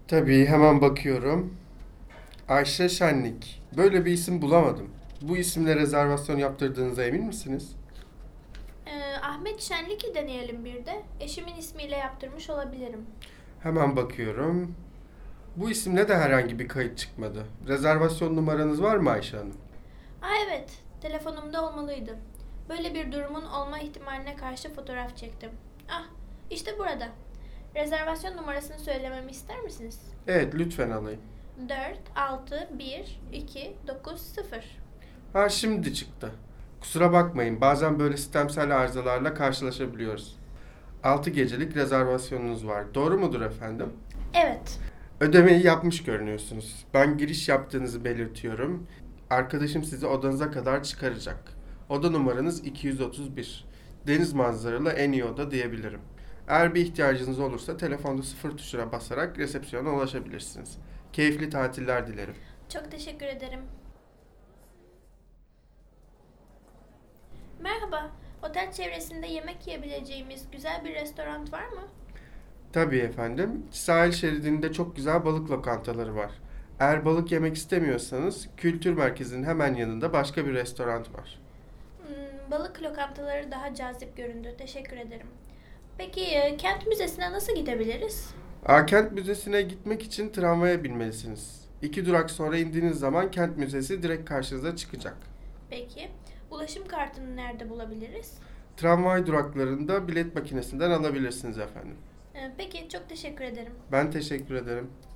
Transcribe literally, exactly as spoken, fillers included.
Tabii hemen bakıyorum. Ayşe Şenlik. Böyle bir isim bulamadım. Bu isimle rezervasyon yaptırdığınıza emin misiniz? Ee, Ahmet Şenlik'i deneyelim bir de. Eşimin ismiyle yaptırmış olabilirim. Hemen bakıyorum. Bu isimle de herhangi bir kayıt çıkmadı. Rezervasyon numaranız var mı Ayşe Hanım? Aa evet, telefonumda olmalıydı. Böyle bir durumun olma ihtimaline karşı fotoğraf çektim. Ah, işte burada. Rezervasyon numarasını söylememi ister misiniz? Evet, lütfen alayım. Dört altı bir iki dokuz sıfır. Ha, şimdi çıktı. Kusura bakmayın, bazen böyle sistemsel arızalarla karşılaşabiliyoruz. Altı gecelik rezervasyonunuz var. Doğru mudur efendim? Evet. Ödemeyi yapmış görünüyorsunuz. Ben giriş yaptığınızı belirtiyorum. Arkadaşım sizi odanıza kadar çıkaracak. Oda numaranız iki yüz otuz bir. Deniz manzaralı en iyi oda diyebilirim. Eğer bir ihtiyacınız olursa telefonda sıfır tuşuna basarak resepsiyona ulaşabilirsiniz. Keyifli tatiller dilerim. Çok teşekkür ederim. Merhaba. Otel çevresinde yemek yiyebileceğimiz güzel bir restoran var mı? Tabii efendim. Sahil şeridinde çok güzel balık lokantaları var. Eğer balık yemek istemiyorsanız kültür merkezinin hemen yanında başka bir restoran var. Hmm, balık lokantaları daha cazip göründü. Teşekkür ederim. Peki e, kent müzesine nasıl gidebiliriz? Akent Müzesi'ne gitmek için tramvaya binmelisiniz. İki durak sonra indiğiniz zaman Kent Müzesi direkt karşınıza çıkacak. Peki. Ulaşım kartını nerede bulabiliriz? Tramvay duraklarında bilet makinesinden alabilirsiniz efendim. E, peki, çok teşekkür ederim. Ben teşekkür ederim.